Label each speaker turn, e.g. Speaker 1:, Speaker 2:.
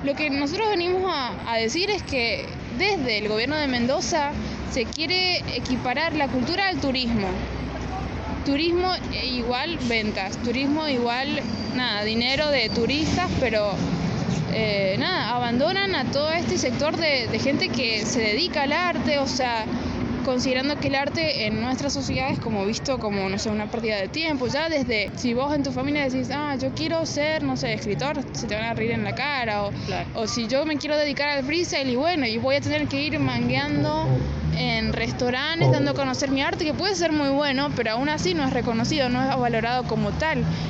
Speaker 1: Lo que nosotros venimos a decir es que desde el gobierno de Mendoza se quiere equiparar la cultura al turismo. Turismo igual ventas, turismo igual dinero de turistas, pero abandonan a todo este sector de gente que se dedica al arte, o sea, considerando que el arte en nuestra sociedad es como visto como, no sé, una pérdida de tiempo. Ya desde, si vos en tu familia decís, yo quiero ser, no sé, escritor, se te van a reír en la cara.
Speaker 2: Claro.
Speaker 1: O si yo me quiero dedicar al freestyle y voy a tener que ir mangueando en restaurantes, dando a conocer mi arte, que puede ser muy bueno, pero aún así no es reconocido, no es valorado como tal.